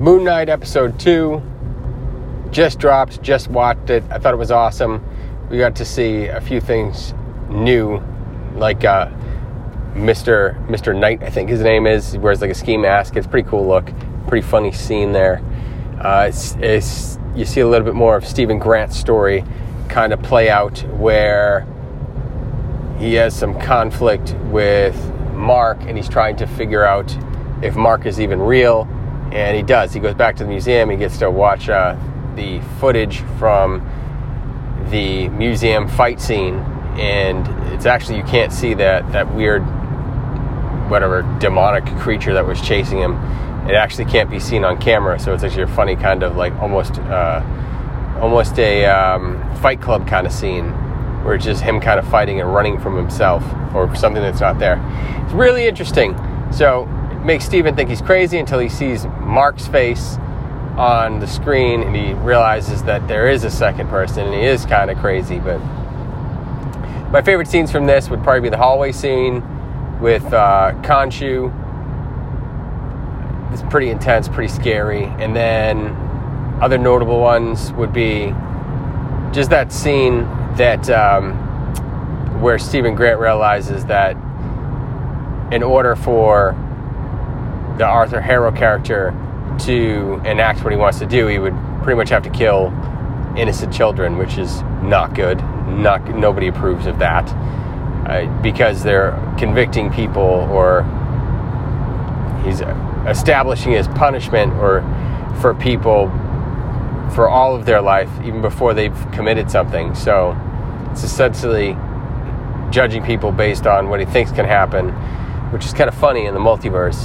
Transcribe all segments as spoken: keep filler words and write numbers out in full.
Moon Knight episode two just dropped, just watched it. I thought it was awesome. We got to see a few things new, like uh, Mister Mister Knight, I think his name is. He wears like a ski mask. It's a pretty cool look. Pretty funny scene there. Uh, it's, it's you see a little bit more of Stephen Grant's story kind of play out, where he has some conflict with Mark, and he's trying to figure out if Mark is even real, and he does. He goes back to the museum. He gets to watch uh, the footage from the museum fight scene, and it's actually, you can't see that that weird, whatever, demonic creature that was chasing him. It actually can't be seen on camera, so it's actually a funny kind of like almost uh, almost a um, Fight Club kind of scene, where it's just him kind of fighting and running from himself or something that's not there. It's really interesting. So it makes Steven think he's crazy until he sees Mark's face on the screen, and he realizes that there is a second person, and he is kind of crazy. But my favorite scenes from this would probably be the hallway scene with uh, Khonshu. It's pretty intense, pretty scary. And then other notable ones would be just that scene that um, where Stephen Grant realizes that in order for the Arthur Harrow character to enact what he wants to do, he would pretty much have to kill innocent children, which is not good. Not nobody approves of that, uh, because they're convicting people, or he's establishing his punishment or for people for all of their life, even before they've committed something. So it's essentially judging people based on what he thinks can happen, which is kind of funny in the multiverse.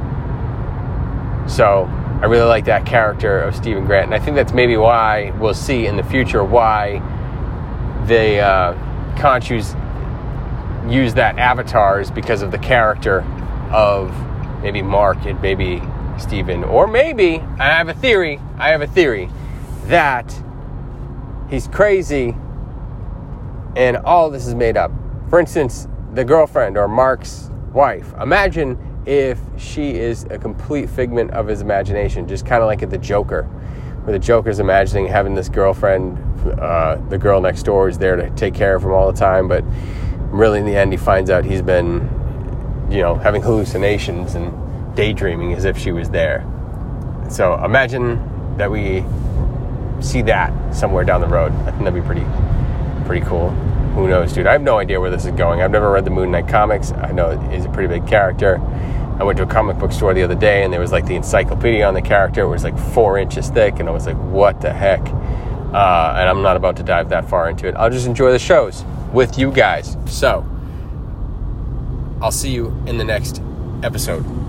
So I really like that character of Stephen Grant, and I think that's maybe why we'll see in the future why the uh, Khonshu's use that avatar, is because of the character of maybe Mark and maybe Stephen, or maybe, I have a theory, I have a theory that he's crazy and all this is made up. For instance, the girlfriend or Mark's wife. Imagine if she is a complete figment of his imagination, just kind of like at the Joker, where the Joker's imagining having this girlfriend, uh, the girl next door is there to take care of him all the time, but really in the end he finds out he's been, you know, having hallucinations and daydreaming as if she was there. So imagine that we see that somewhere down the road. I think that'd be pretty pretty cool. Who knows, dude? I have no idea where this is going. I've never read the Moon Knight comics. I know he's a pretty big character. I went to a comic book store the other day, and there was like the encyclopedia on the character. It was like four inches thick, and I was like, what the heck? Uh, and I'm not about to dive that far into it. I'll just enjoy the shows with you guys. So I'll see you in the next episode.